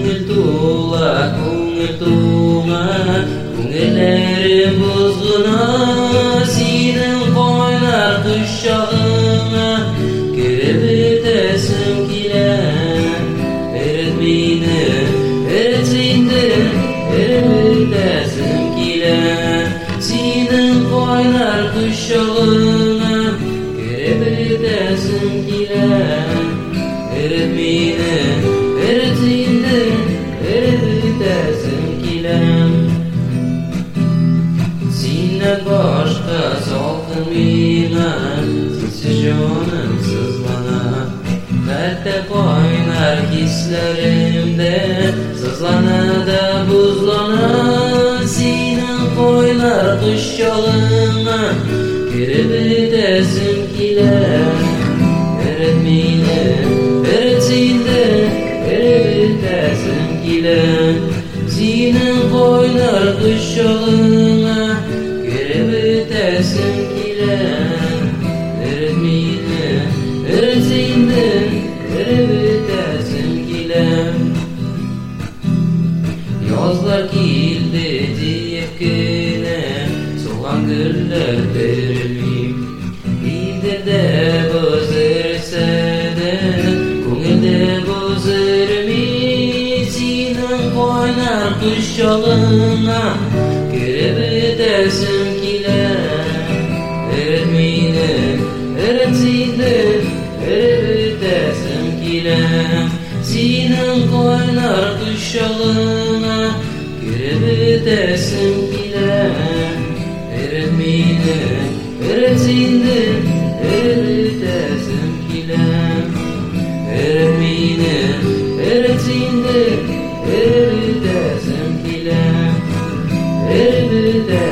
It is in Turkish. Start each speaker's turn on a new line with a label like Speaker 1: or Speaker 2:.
Speaker 1: Ko'ngillerim buzg'una sening qo'ynar quchog'ingga kirib o'tasim kelar. Erit meni, erit seni, erit o'tasim kelar. Sening qo'ynar quchog'ingga kirib o'tasim kelar. Erit meni, erit seni, erit o'tasim kelar. Sendan boshqa soqin menga, sensiz jonim sizlanar. Qatta qo'ynar hislarimda, sizlanadi buzlanar. Sening qo'ynar quchog'ingga kirib o'tasim kelar. Erit meni, erit seni, erit o'tasim kelar. Sening qo'ynar quchog'ingga kirib o'tasim kelar. Erit meni, erit seni, erit o'tasim kelar. Yozlar keldi deyibgina so'lg'an gullar terilib, dilda bo'zirsa-da, ko'ngilda bo'zirmay. Sening qo'ynar quchog'ingga kirib o'tasim kelar. Erit meni, erit seni, erit o'tasim kelar. Sening qo'ynar quchog'ingga kirib o'tasim kelar. Erit meni, erit seni, erit o'tasim kelar. Erit meni, erit seni, erit o'tasim kelar. Erit